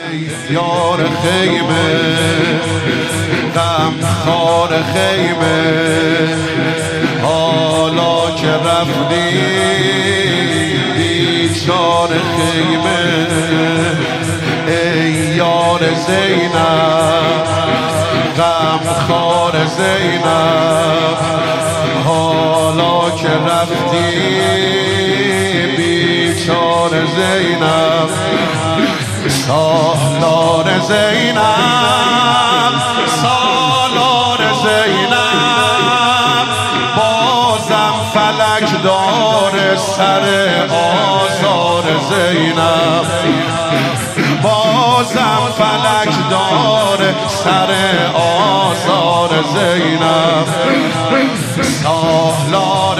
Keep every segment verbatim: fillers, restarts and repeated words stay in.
یار خیمه غم خار خیمه حالا که رفتی بیچار خیمه ای یار زینب غم خار زینب حالا که رفتی بیچار زینب سالار زینب سالار زینب بازم فلک داره سر آزار زینب بازم فلک داره سر آزار زینب سالار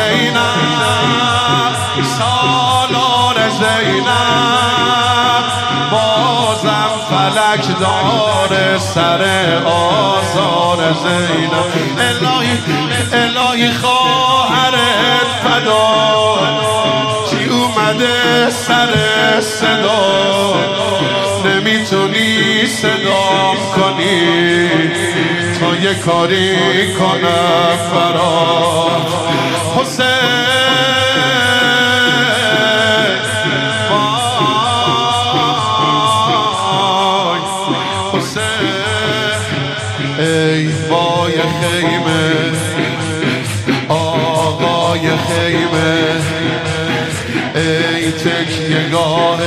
زینب سالار زینب بازم فلک داره سر آزار زینب الهی الهی خواهرت فدا چی اومده سر صدا نمیتونی صدام کنی تا یه کاری کنم برات حسین وای حسین ای وای خیمه آقای خیمه ای تکیه‌گاه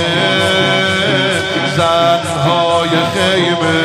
زنهای خیمه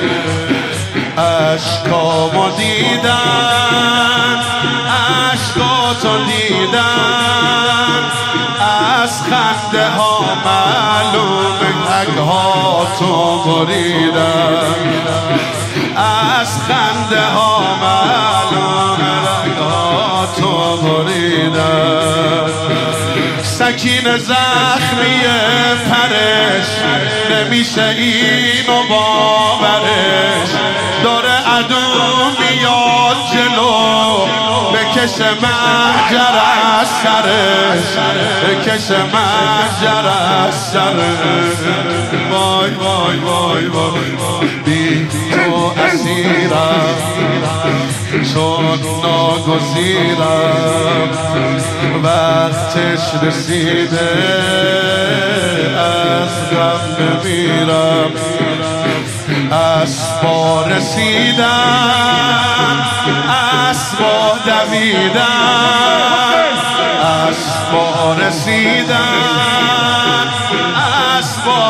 اشکامو دیدن اشکاتو دیدن از خنده ها معلومه رگهاتو بریدن از خنده ها معلومه رگهاتو بریدن سکین زخمی پرش نمیشه اینو باورش داره عدو میاد جلو بکش محجر از سرش بکش محجر از سرش وای وای وای وای بی تو اسیرم چون ناگزیرم وقتش رسیده از غم بمیرم اسبا رسیدن اسبا دویدن اسبا رسیدن اسبا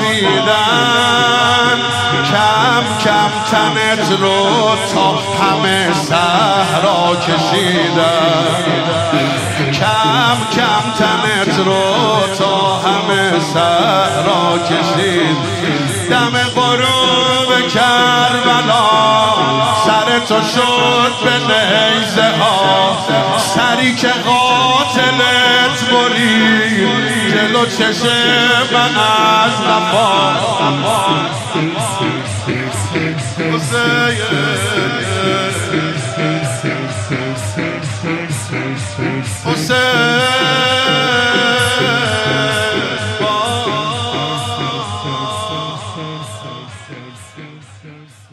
دویدن کم کم تنت رو تا همه صحرا کشیدن کم کم تنت رو تا همه صحرا کشید دم غروب کربلا سر تو شد به نیزه ها سری که قاتلت برید جلو چشم من از قفا حسین